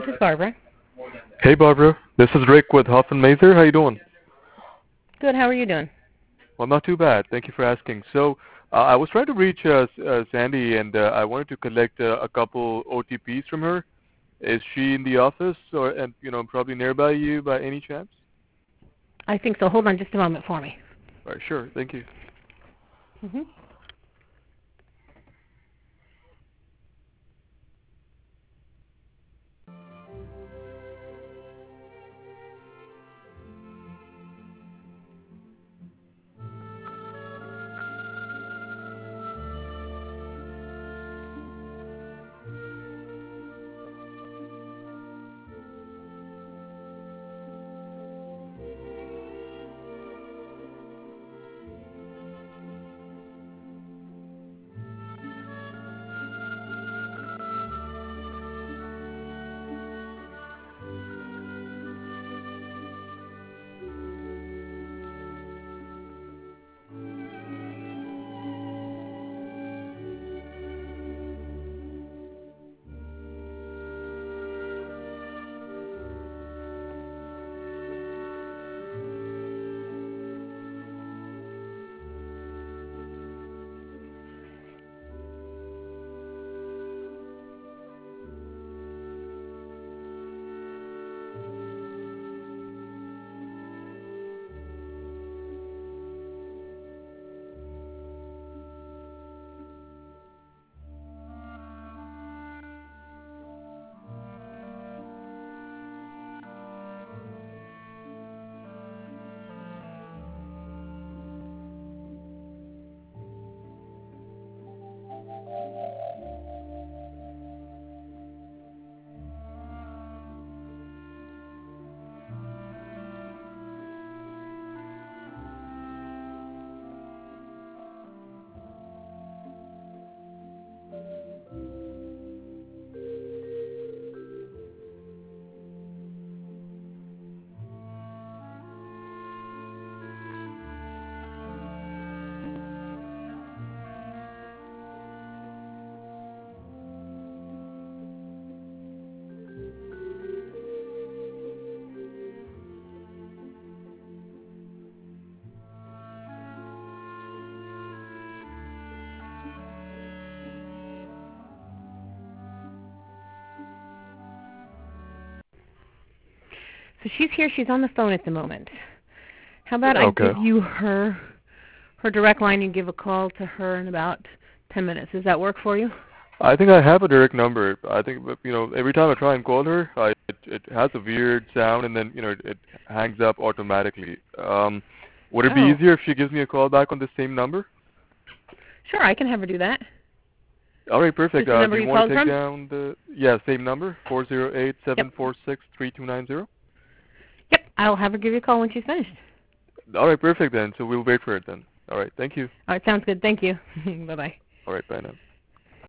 This is Barbara. Hey Barbara, this is Rick with Huff and Mazer. How you doing? Good. How are you doing? Well, not too bad. Thank you for asking. So I was trying to reach Sandy, and I wanted to collect a couple OTPs from her. Is she in the office, or and probably nearby you by any chance? I think so. Hold on just a moment for me. All right, sure. Thank you. Mm-hmm. So she's here. She's on the phone at the moment. How about I Okay. give you her direct line and give a call to her in about 10 minutes. Does that work for you? I think I have a direct number. I think every time I try and call her, it has a weird sound, and then it hangs up automatically. Would it be Oh, easier if she gives me a call back on the same number? sure. I can have her do that. All right, Is this perfect. the Do number you you want called to take from? down the same number, Yep. 408-746-3290? Yep. I'll have her give you a call when she's finished. All right, perfect then. So we'll wait for it then. All right, thank you. All right. Sounds good. Thank you. Bye-bye. All right, bye now.